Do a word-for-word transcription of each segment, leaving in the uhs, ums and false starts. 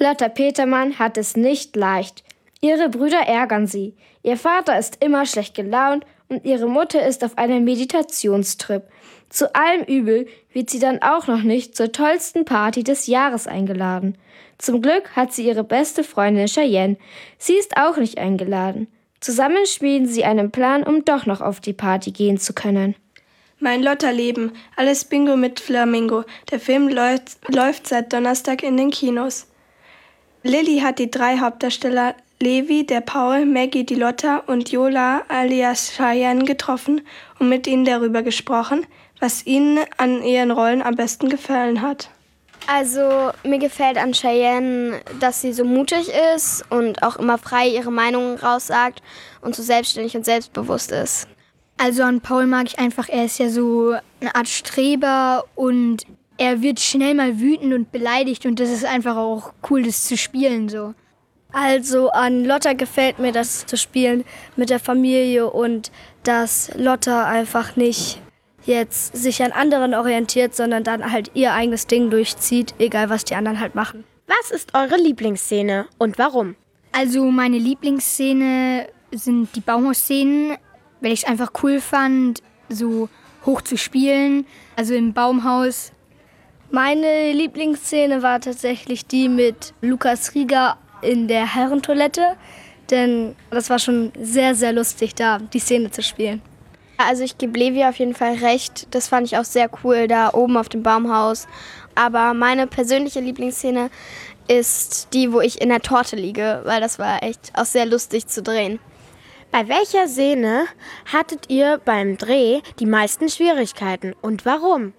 Lotta Petermann hat es nicht leicht. Ihre Brüder ärgern sie. Ihr Vater ist immer schlecht gelaunt und ihre Mutter ist auf einem Meditationstrip. Zu allem Übel wird sie dann auch noch nicht zur tollsten Party des Jahres eingeladen. Zum Glück hat sie ihre beste Freundin Cheyenne. Sie ist auch nicht eingeladen. Zusammen schmieden sie einen Plan, um doch noch auf die Party gehen zu können. Mein Lotta-Leben. Alles Bingo mit Flamingo. Der Film läuft, läuft seit Donnerstag in den Kinos. Lilly hat die drei Hauptdarsteller Levi, der Paul, Maggie, die Lotta und Yola alias Cheyenne getroffen und mit ihnen darüber gesprochen, was ihnen an ihren Rollen am besten gefallen hat. Also mir gefällt an Cheyenne, dass sie so mutig ist und auch immer frei ihre Meinungen raussagt und so selbstständig und selbstbewusst ist. Also an Paul mag ich einfach, er ist ja so eine Art Streber und er wird schnell mal wütend und beleidigt und das ist einfach auch cool, das zu spielen so. Also an Lotta gefällt mir das zu spielen mit der Familie und dass Lotta einfach nicht jetzt sich an anderen orientiert, sondern dann halt ihr eigenes Ding durchzieht, egal was die anderen halt machen. Was ist eure Lieblingsszene und warum? Also meine Lieblingsszene sind die Baumhausszenen, weil ich es einfach cool fand, so hoch zu spielen, also im Baumhaus. Meine Lieblingsszene war tatsächlich die mit Lukas Rieger in der Herrentoilette, denn das war schon sehr, sehr lustig, da die Szene zu spielen. Also ich gebe Levi auf jeden Fall recht, das fand ich auch sehr cool, da oben auf dem Baumhaus. Aber meine persönliche Lieblingsszene ist die, wo ich in der Torte liege, weil das war echt auch sehr lustig zu drehen. Bei welcher Szene hattet ihr beim Dreh die meisten Schwierigkeiten und warum?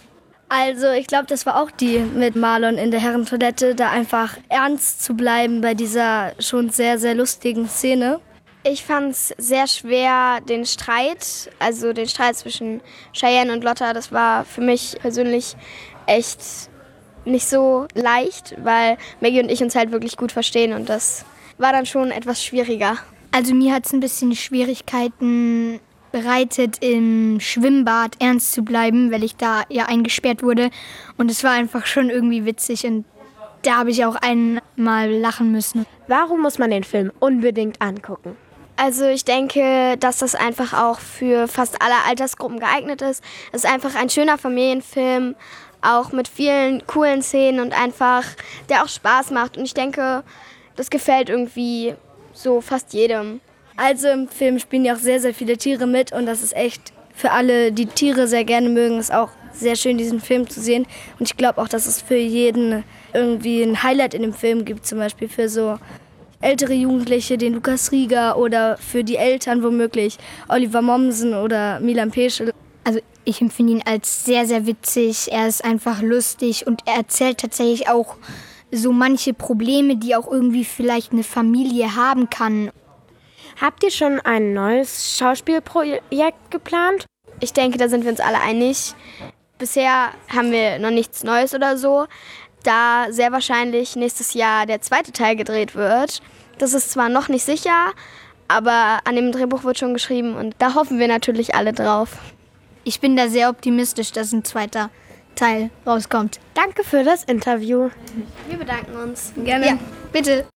Also ich glaube, das war auch die mit Marlon in der Herrentoilette, da einfach ernst zu bleiben bei dieser schon sehr, sehr lustigen Szene. Ich fand es sehr schwer, den Streit, also den Streit zwischen Cheyenne und Lotta, das war für mich persönlich echt nicht so leicht, weil Maggie und ich uns halt wirklich gut verstehen und das war dann schon etwas schwieriger. Also mir hat es ein bisschen Schwierigkeiten bereitet, im Schwimmbad ernst zu bleiben, weil ich da ja eingesperrt wurde und es war einfach schon irgendwie witzig und da habe ich auch einmal lachen müssen. Warum muss man den Film unbedingt angucken? Also ich denke, dass das einfach auch für fast alle Altersgruppen geeignet ist. Es ist einfach ein schöner Familienfilm, auch mit vielen coolen Szenen und einfach, der auch Spaß macht. Und ich denke, das gefällt irgendwie so fast jedem. Also im Film spielen ja auch sehr, sehr viele Tiere mit und das ist echt für alle, die Tiere sehr gerne mögen, ist auch sehr schön, diesen Film zu sehen. Und ich glaube auch, dass es für jeden irgendwie ein Highlight in dem Film gibt, zum Beispiel für so ältere Jugendliche, den Lukas Rieger oder für die Eltern womöglich Oliver Mommsen oder Milan Peschel. Also ich empfinde ihn als sehr, sehr witzig. Er ist einfach lustig und er erzählt tatsächlich auch so manche Probleme, die auch irgendwie vielleicht eine Familie haben kann. Habt ihr schon ein neues Schauspielprojekt geplant? Ich denke, da sind wir uns alle einig. Bisher haben wir noch nichts Neues oder so, da sehr wahrscheinlich nächstes Jahr der zweite Teil gedreht wird. Das ist zwar noch nicht sicher, aber an dem Drehbuch wird schon geschrieben und da hoffen wir natürlich alle drauf. Ich bin da sehr optimistisch, dass ein zweiter Teil rauskommt. Danke für das Interview. Wir bedanken uns. Gerne. Ja, bitte.